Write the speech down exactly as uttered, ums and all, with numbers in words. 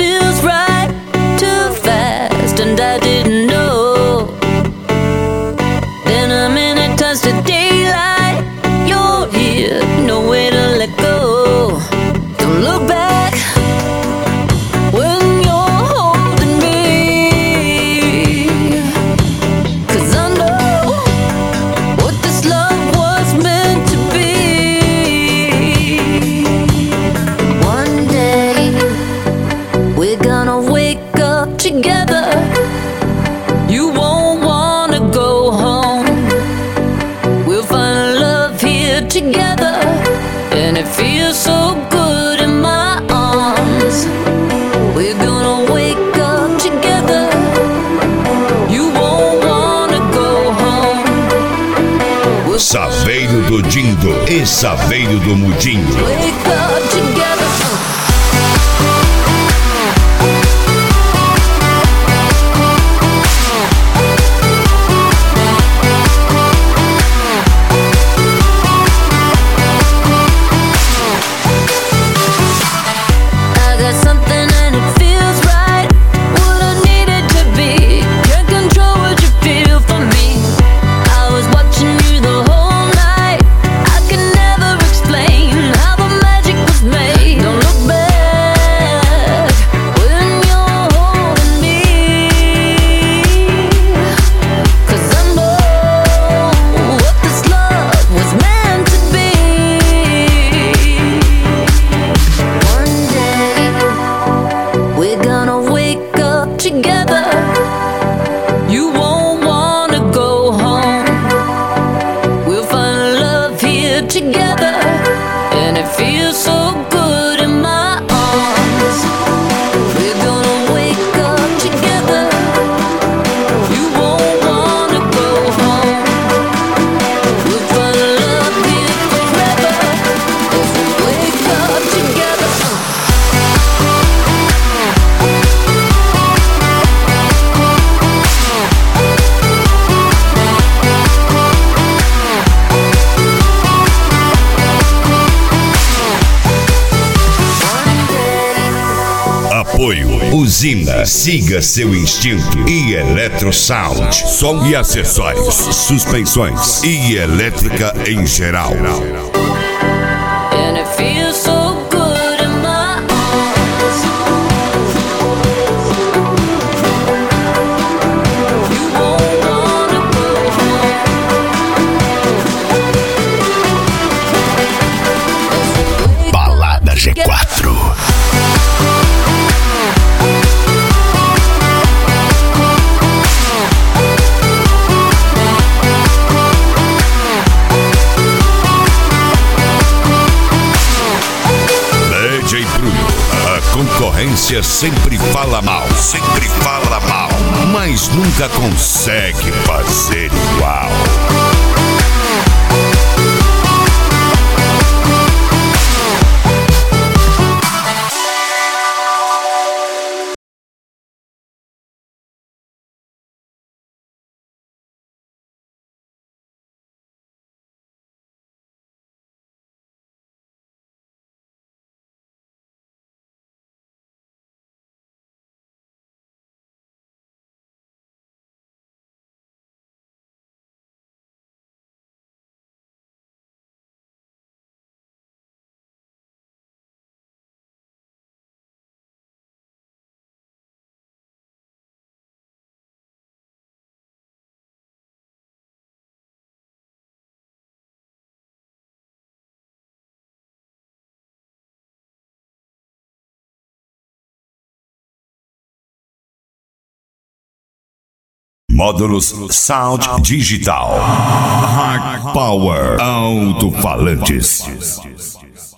feels right, too fast, and I didn't know. Then a minute turns to daylight. You're here, no way to let go. Don't look back when you're holding me, 'cause I know what this love was meant to be. One day we're gonna wake up together. You won't wanna go home. We'll find love here together, and it feels so good in my arms. We're gonna wake up together. You won't wanna go home. We'll Saveiro do Dindo e Saveiro do Mudinho. wake up together. I got something and it feels right. What I needed to be. Can't control what you feel for me. I was watching you the whole night. I can never explain how the magic was made. Don't look back when you're holding me, 'cause I know what this love was meant to be. One day we're gonna wake up together. You won't wanna go home. We'll find love here together, and it feels so good in my arms. We're gonna wake up together. You won't wanna go home. We'll find love here forever, 'cause we wake up together. Apoio Usina, siga seu instinto. E Eletro Sound, som e acessórios, suspensões e elétrica em geral. And it feels so good in my arms. You won't wanna go home. Balada G quatro. D J Bruno, a concorrência sempre fala mal, sempre fala mal, mas nunca consegue fazer igual. Módulos Sound Digital, Hard Power, alto-falantes.